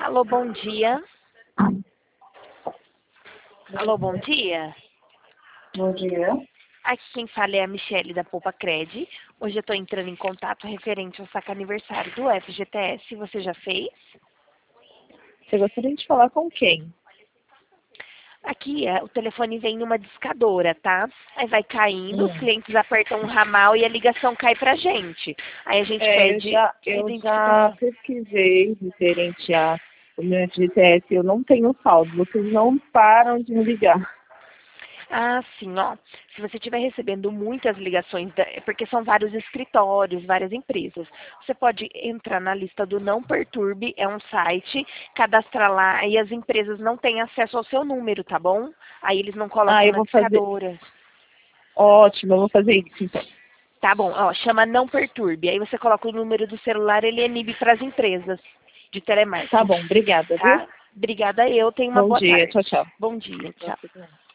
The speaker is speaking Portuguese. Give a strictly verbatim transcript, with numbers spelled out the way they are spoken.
Alô, bom dia. Alô, bom dia. Bom dia. Aqui quem fala é a Michele da Poupa Cred. Hoje eu estou entrando em contato referente ao saque aniversário do F G T S. Você já fez? Você gostaria de falar com quem? Aqui é, o telefone vem numa discadora, tá? Aí vai caindo, os Hum. clientes apertam um ramal e a ligação cai pra gente. Aí a gente É, eu pede já, eu já identificação. pesquisei referente a o meu F G T S, eu não tenho saldo, vocês não param de me ligar. Ah, sim, ó. Se você estiver recebendo muitas ligações, da- é porque são vários escritórios, várias empresas, você pode entrar na lista do Não Perturbe, é um site, cadastrar lá e as empresas não têm acesso ao seu número, tá bom? Aí eles não Ah, colocam eu na vou fazer, discadora. ótimo, eu vou fazer isso então. Tá bom, ó, chama Não Perturbe. Aí você coloca o número do celular, ele inibe para as empresas de Tá telemarketing, bom, obrigada, viu? tá? Obrigada eu, tenha uma Bom boa dia, tarde. tchau, tchau. Bom dia, tchau. Você também.